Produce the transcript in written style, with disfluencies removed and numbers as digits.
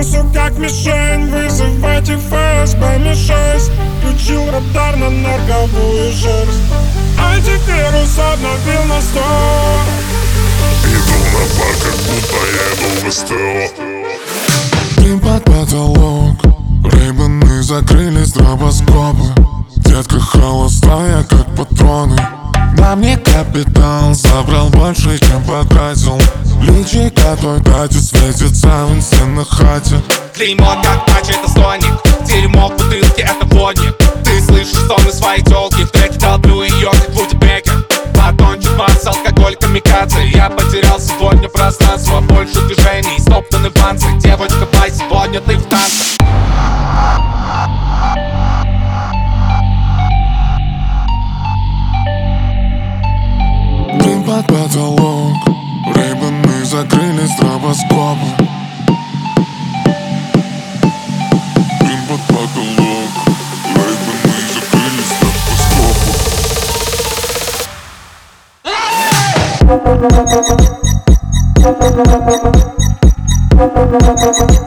носу как мишень. Вызывайте ФСБ Ми-6. Включил радар на нарковую шерсть. Антивирус обновил на 100. Иду на бар, как будто еду в СТО. Дым под потолок, Рейбаны закрыли стробоскопы. Детка холостая, как патроны. На мне капитан забрал больше, чем потратил. Личико той дате светится в инстинной хате. Клеймо как патч, это стоник. Дерьмо в бутылке, это водник. Ты слышишь стоны своей тёлки. В треке долблю её, как Вуди Бекер. Батончик, масс, алкоголь, камикадзе. Я потерял сегодня пространство, больше движений, стоптаны панцы. Девочка, бай, сегодня ты в танце. Дым под потолок, Рейбаны закрыли стробоскопы. Дым под потолок, Рейбаны закрыли стробоскопы.